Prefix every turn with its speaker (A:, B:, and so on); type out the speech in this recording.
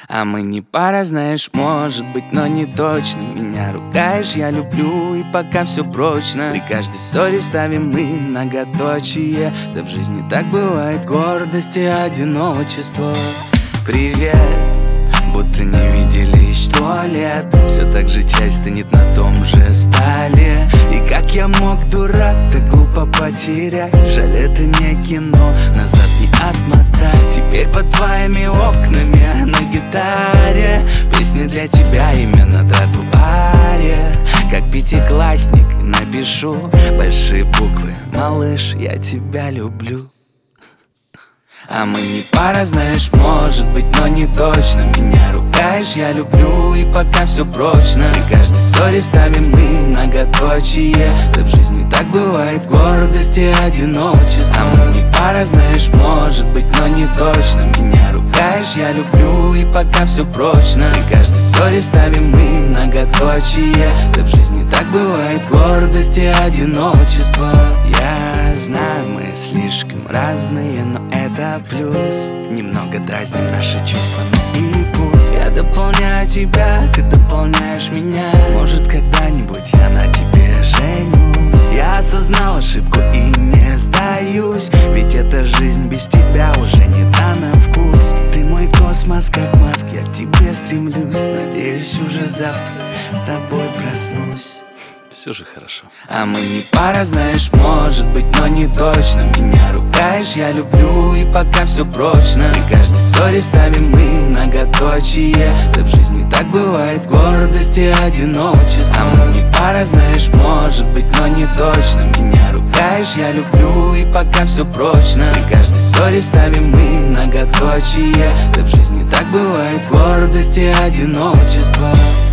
A: А мы не пара, знаешь, может быть, но не точно. Меня ругаешь, я люблю, и пока все прочно. При каждой ссоре ставим мы многоточие. Да в жизни так бывает, гордость и одиночество. Привет, будто не виделись 100 лет. Все так же чай стынет на том же столе. И как я мог, дурак, так глупо потерять. Жаль, это не кино, назад не отмотать. Теперь под твоими окнами на гитаре песни для тебя, имя на тротуаре. Как пятиклассник напишу большие буквы: малыш, я тебя люблю. А мы не пара, знаешь, может быть, но не точно. Меня ругаешь, я люблю, и пока все прочно. При каждой ссоре ставим мы многоточие. Да в жизни так бывает, гордость и одиночество. А мы не пара, знаешь, может быть, но не точно. Меня ругаешь, я люблю, и пока все прочно. При каждой ссоре ставим мы многоточие. Да в жизни так бывает, гордость и одиночество. Я знаю, мы слишком разные, но это плюс. Немного дразним наши чувства, ну и пусть. Я дополняю тебя, ты дополняешь меня. Может, когда-нибудь я на тебе женюсь. Я осознал ошибку и не сдаюсь. Ведь эта жизнь без тебя уже не та на вкус. Ты мой космос, как Маск, я к тебе стремлюсь. Надеюсь, уже завтра с тобой проснусь.
B: Все же хорошо.
A: А мы не пара, знаешь, может быть, но не точно. Меня ругаешь, я люблю, и пока все прочно. При каждой ссоре ставим мы многоточие. Да в жизни так бывает, гордость и одиночество. А мы не пара, знаешь, может быть, но не точно. Меня ругаешь, я люблю, и пока все прочно. При каждой ссоре ставим мы многоточие. Да в жизни так бывает, гордость и одиночество.